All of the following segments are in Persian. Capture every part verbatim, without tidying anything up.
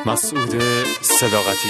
مسعود صداقتی.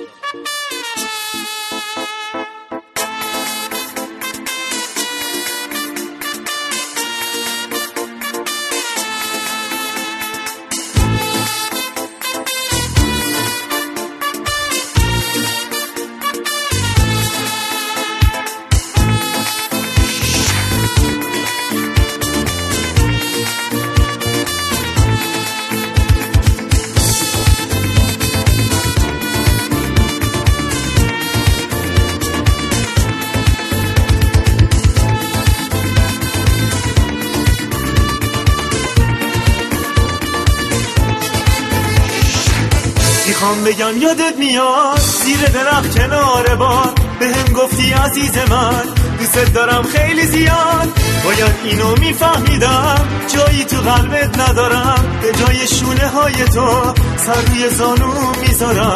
میخوام بگم یادت میاد زیر درخت کنار باد بهم گفتی عزیز من دوست دارم خیلی زیاد. باید اینو میفهمیدم جایی تو قلبت ندارم، به جای شونه های تو سر روی زانو میذارم.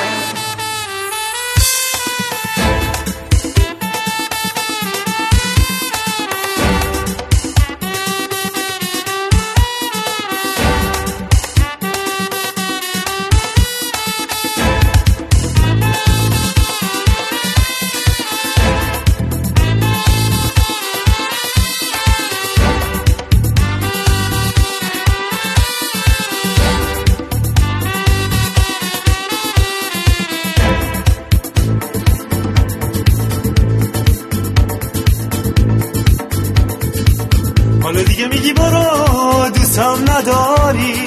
حالا دیگه میگی برو دوستم نداری،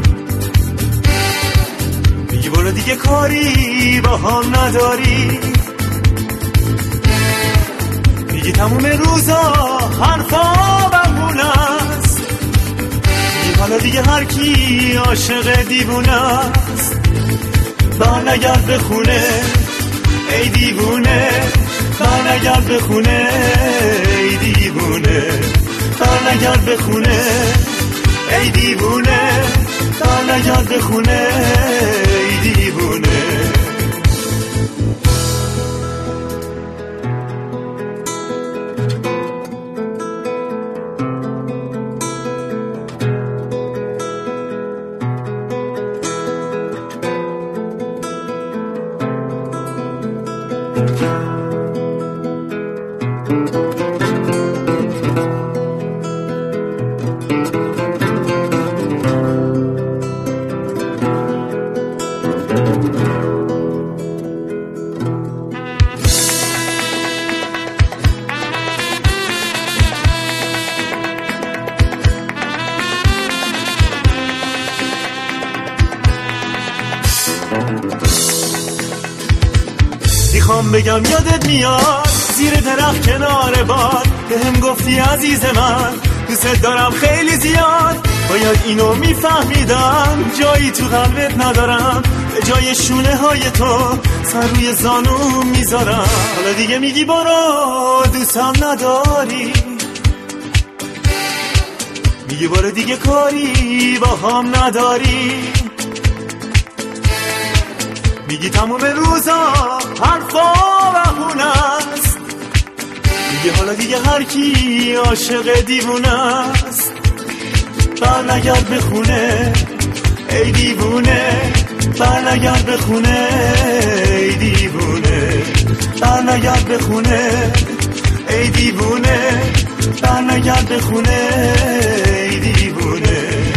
میگی برو دیگه کاری با هم نداری، میگی تموم روزا حرفا بمونه است، میگی حالا دیگه هر کی عاشق دیوونه است. برنگرد به خونه ای دیوونه، برنگرد به خونه ای دیوونه، برنگرد به خونه ای دیوونه، برنگرد به خونه ای دیوونه. میخوام بگم یادت میاد زیر درخت کنار باد بهم گفتی عزیز من دوست دارم خیلی زیاد. باید اینو میفهمیدم جایی تو قلبت ندارم، به جای شونه های تو سر روی زانو میذارم. حالا دیگه میگی برو دوستم نداری، میگی برو دیگه کاری با هم نداری، میگی تموم روزا حرفا بهونه است، میگی حالا دیگه هر کی عاشق دیوونه است. برنگرد به خونه ای دیوونه، برنگرد به خونه ای دیوونه، برنگرد به خونه ای دیوونه، برنگرد به خونه ای دیوونه.